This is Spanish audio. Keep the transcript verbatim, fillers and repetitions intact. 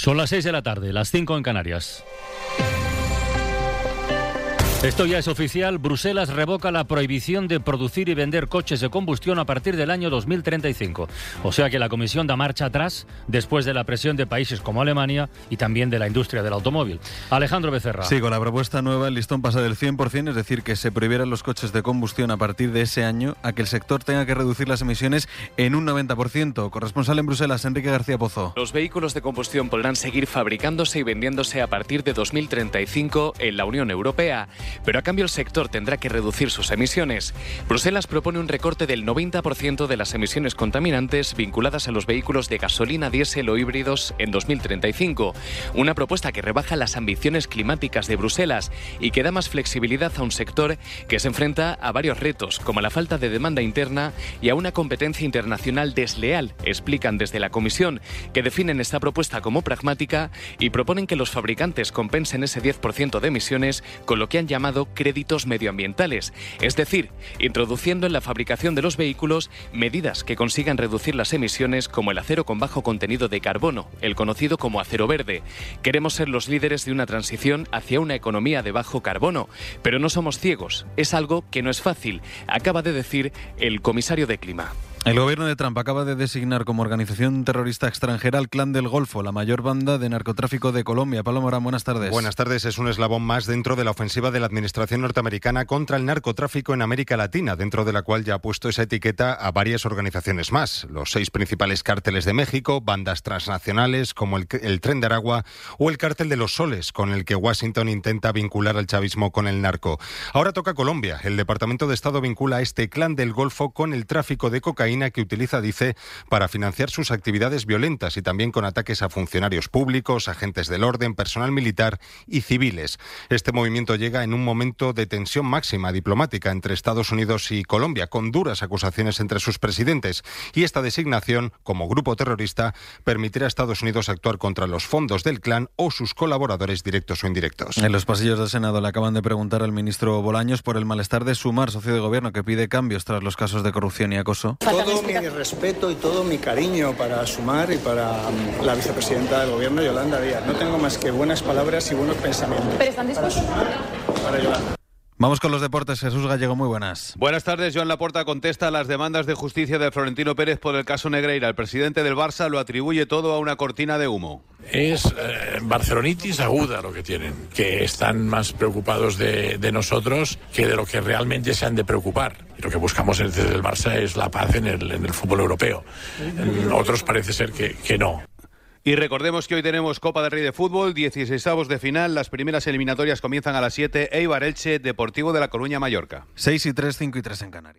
Son las seis de la tarde, las cinco en Canarias. Esto ya es oficial. Bruselas revoca la prohibición de producir y vender coches de combustión a partir del año dos mil treinta y cinco. O sea que la Comisión da marcha atrás después de la presión de países como Alemania y también de la industria del automóvil. Alejandro Becerra. Sí, con la propuesta nueva el listón pasa del cien por ciento, es decir, que se prohibieran los coches de combustión a partir de ese año, a que el sector tenga que reducir las emisiones en un noventa por ciento. Corresponsal en Bruselas, Enrique García Pozo. Los vehículos de combustión podrán seguir fabricándose y vendiéndose a partir de dos mil treinta y cinco en la Unión Europea. Pero a cambio el sector tendrá que reducir sus emisiones. Bruselas propone un recorte del noventa por ciento de las emisiones contaminantes vinculadas a los vehículos de gasolina, diésel o híbridos en dos mil treinta y cinco. Una propuesta que rebaja las ambiciones climáticas de Bruselas y que da más flexibilidad a un sector que se enfrenta a varios retos, como la falta de demanda interna y a una competencia internacional desleal, explican desde la Comisión, que definen esta propuesta como pragmática y proponen que los fabricantes compensen ese diez por ciento de emisiones con lo que han llamado créditos medioambientales, es decir, introduciendo en la fabricación de los vehículos medidas que consigan reducir las emisiones, como el acero con bajo contenido de carbono, el conocido como acero verde. Queremos ser los líderes de una transición hacia una economía de bajo carbono, pero no somos ciegos, es algo que no es fácil, acaba de decir el comisario de Clima. El gobierno de Trump acaba de designar como organización terrorista extranjera al Clan del Golfo, la mayor banda de narcotráfico de Colombia. Pablo Morán, buenas tardes. Buenas tardes. Es un eslabón más dentro de la ofensiva de la administración norteamericana contra el narcotráfico en América Latina, dentro de la cual ya ha puesto esa etiqueta a varias organizaciones más. Los seis principales cárteles de México, bandas transnacionales como el, el Tren de Aragua o el Cártel de los Soles, con el que Washington intenta vincular al chavismo con el narco. Ahora toca Colombia. El Departamento de Estado vincula a este Clan del Golfo con el tráfico de cocaína que utiliza, dice, para financiar sus actividades violentas y también con ataques a funcionarios públicos, agentes del orden, personal militar y civiles. Este movimiento llega en un momento de tensión máxima diplomática entre Estados Unidos y Colombia, con duras acusaciones entre sus presidentes. Y esta designación, como grupo terrorista, permitirá a Estados Unidos actuar contra los fondos del clan o sus colaboradores directos o indirectos. En los pasillos del Senado le acaban de preguntar al ministro Bolaños por el malestar de Sumar, socio de gobierno, que pide cambios tras los casos de corrupción y acoso. Todo mi respeto y todo mi cariño para Sumar y para la vicepresidenta del gobierno, Yolanda Díaz. No tengo más que buenas palabras y buenos pensamientos. ¿Pero están dispuestos? Para Sumar, para Yolanda. Vamos con los deportes. Jesús Gallego, muy buenas. Buenas tardes. Joan Laporta contesta a las demandas de justicia de Florentino Pérez por el caso Negreira. El presidente del Barça lo atribuye todo a una cortina de humo. Es eh, barcelonitis aguda lo que tienen, que están más preocupados de, de nosotros que de lo que realmente se han de preocupar. Y lo que buscamos desde el Barça es la paz en el, en el fútbol europeo. En otros parece ser que, que no. Y recordemos que hoy tenemos Copa del Rey de Fútbol, dieciseisavos de final. Las primeras eliminatorias comienzan a las siete. Eibar Elche, Deportivo de La Coruña, Mallorca. seis y tres, cinco y tres en Canarias.